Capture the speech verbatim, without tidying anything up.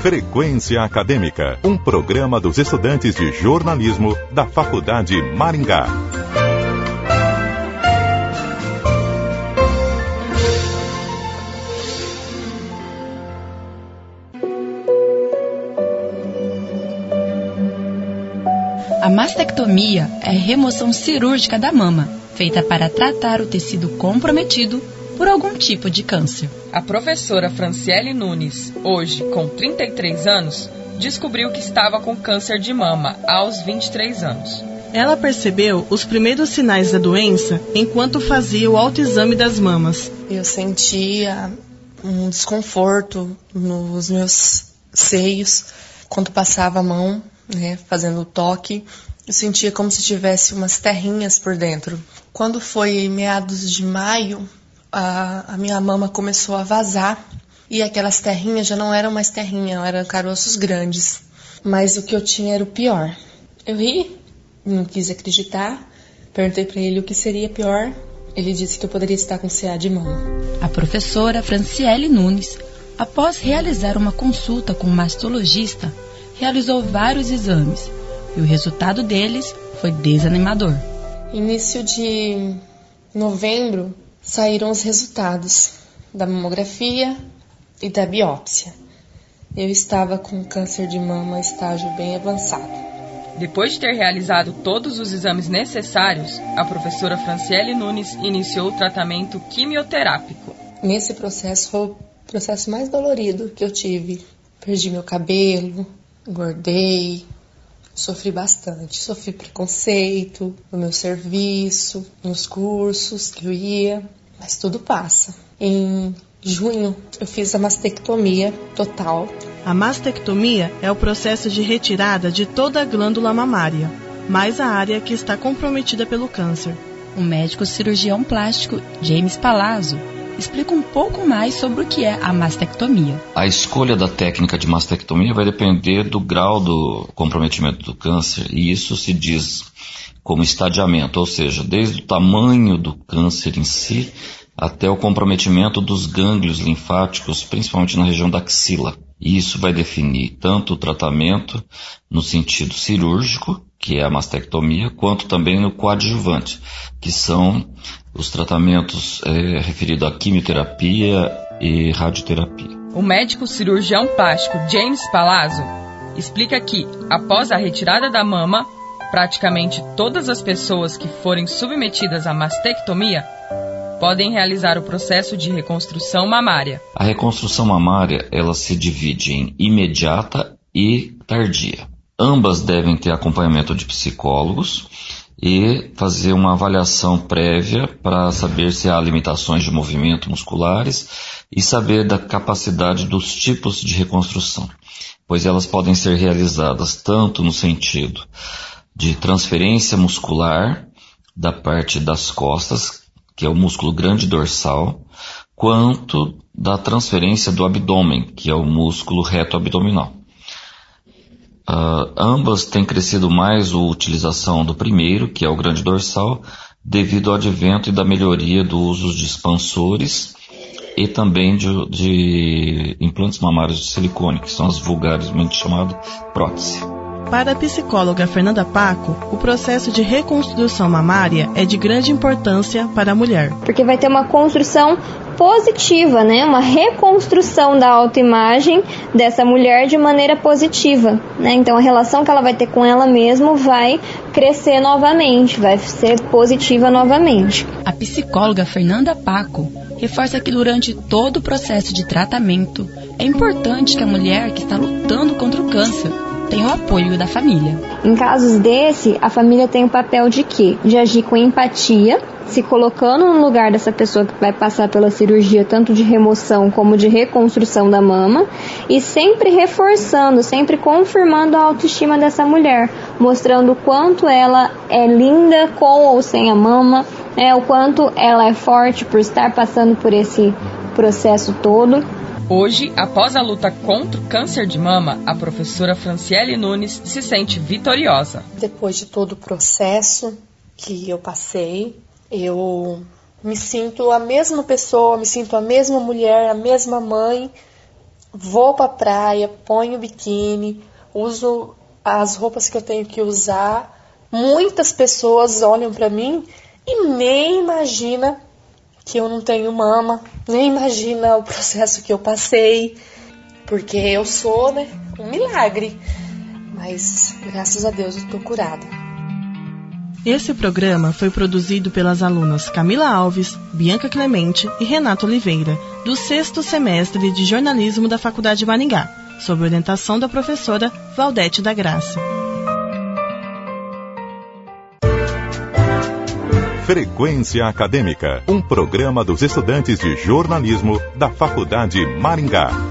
Frequência Acadêmica, um programa dos estudantes de jornalismo da Faculdade Maringá. A mastectomia é a remoção cirúrgica da mama, feita para tratar o tecido comprometido por algum tipo de câncer. A professora Franciele Nunes, hoje com trinta e três anos, descobriu que estava com câncer de mama aos vinte e três anos. Ela percebeu os primeiros sinais da doença enquanto fazia o autoexame das mamas. Eu sentia um desconforto nos meus seios quando passava a mão, né, fazendo o toque. Eu sentia como se tivesse umas terrinhas por dentro. Quando foi meados de maio, a, a minha mama começou a vazar e aquelas terrinhas já não eram mais terrinhas, eram caroços grandes. Mas o que eu tinha era o pior. Eu ri, não quis acreditar, perguntei para ele o que seria pior. Ele disse que eu poderia estar com C A de mama. A professora Franciele Nunes, após realizar uma consulta com um mastologista, realizou vários exames e o resultado deles foi desanimador. Início de novembro saíram os resultados da mamografia e da biópsia. Eu estava com câncer de mama estágio bem avançado. Depois de ter realizado todos os exames necessários, a professora Franciele Nunes iniciou o tratamento quimioterápico. Nesse processo foi o processo mais dolorido que eu tive. Perdi meu cabelo, engordei, sofri bastante. Sofri preconceito no meu serviço, nos cursos que eu ia, mas tudo passa. Em junho, eu fiz a mastectomia total. A mastectomia é o processo de retirada de toda a glândula mamária, mais a área que está comprometida pelo câncer. O médico cirurgião plástico James Palazzo explica um pouco mais sobre o que é a mastectomia. A escolha da técnica de mastectomia vai depender do grau do comprometimento do câncer, e isso se diz como estadiamento, ou seja, desde o tamanho do câncer em si até o comprometimento dos gânglios linfáticos, principalmente na região da axila. E isso vai definir tanto o tratamento no sentido cirúrgico, que é a mastectomia, quanto também no coadjuvante, que são os tratamentos é, referidos à quimioterapia e radioterapia. O médico cirurgião plástico James Palazzo explica que, após a retirada da mama, praticamente todas as pessoas que forem submetidas à mastectomia podem realizar o processo de reconstrução mamária. A reconstrução mamária, ela se divide em imediata e tardia. Ambas devem ter acompanhamento de psicólogos e fazer uma avaliação prévia para saber se há limitações de movimento musculares e saber da capacidade dos tipos de reconstrução, pois elas podem ser realizadas tanto no sentido de transferência muscular da parte das costas, que é o músculo grande dorsal, quanto da transferência do abdômen, que é o músculo reto abdominal. Uh, ambas têm crescido mais a utilização do primeiro, que é o grande dorsal, devido ao advento e da melhoria do uso de expansores e também de, de implantes mamários de silicone, que são as vulgarmente chamadas prótese. Para a psicóloga Fernanda Paco, o processo de reconstrução mamária é de grande importância para a mulher. Porque vai ter uma construção positiva, né? Uma reconstrução da autoimagem dessa mulher de maneira positiva, né? Então a relação que ela vai ter com ela mesma vai crescer novamente, vai ser positiva novamente. A psicóloga Fernanda Paco reforça que durante todo o processo de tratamento é importante que a mulher que está lutando contra o câncer tem o apoio da família. Em casos desse, a família tem o papel de quê? De agir com empatia, se colocando no lugar dessa pessoa que vai passar pela cirurgia, tanto de remoção como de reconstrução da mama, e sempre reforçando, sempre confirmando a autoestima dessa mulher, mostrando o quanto ela é linda com ou sem a mama, né, o quanto ela é forte por estar passando por esse processo todo. Hoje, após a luta contra o câncer de mama, a professora Franciele Nunes se sente vitoriosa. Depois de todo o processo que eu passei, eu me sinto a mesma pessoa, me sinto a mesma mulher, a mesma mãe vou pra praia, ponho biquíni, uso as roupas que eu tenho que usar. Muitas pessoas olham pra mim e nem imagina que eu não tenho mama, nem imagina o processo que eu passei, porque eu sou, né, um milagre. Mas, graças a Deus, eu tô curada. Esse programa foi produzido pelas alunas Camila Alves, Bianca Clemente e Renato Oliveira, do sexto semestre de jornalismo da Faculdade de Maringá, sob orientação da professora Valdete da Graça. Frequência Acadêmica, um programa dos estudantes de jornalismo da Faculdade Maringá.